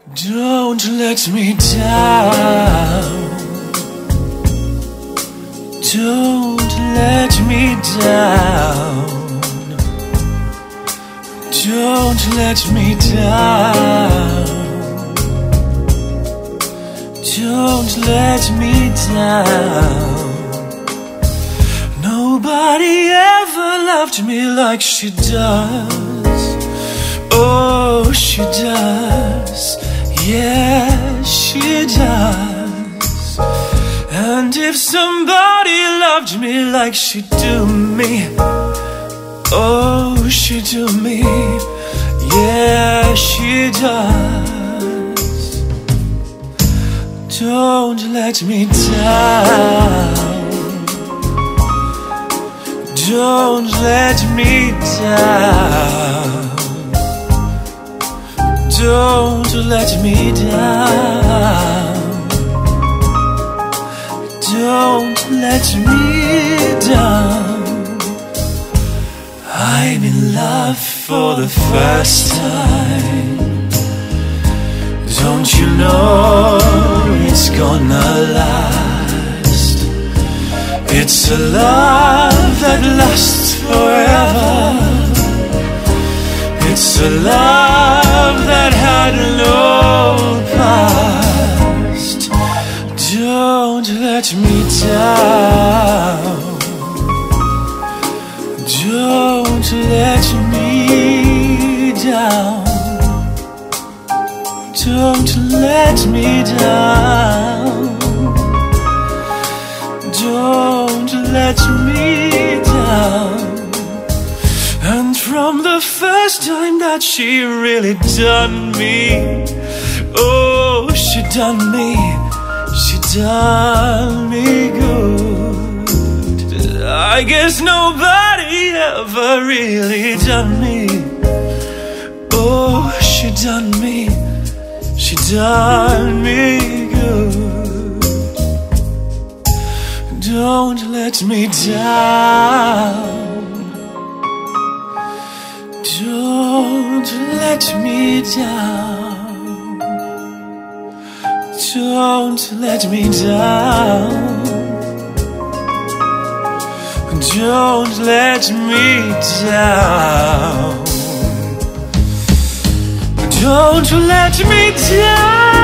Don't let me down. Don't let me down. Don't let me down. Don't let me down. Nobody ever loved me like she does. Oh, she does. Yeah, she does. And if somebody loved me like she do me, oh, she do me. Yeah, she does. Don't let me down. Don't let me down. Don't let me down. Don't let me down. I'm in love for the first time. Don't you know it's gonna last? It's a love that lasts forever. It's a love that had no past. Don't let me down. Don't let me down. Don't let me down. Don't let me down. And from the first time that she really done me, oh, she done me good. I guess nobody ever really done me. Oh, she done me good. Don't let me down. Don't let me down. Don't let me down. Don't let me down. Don't let me down.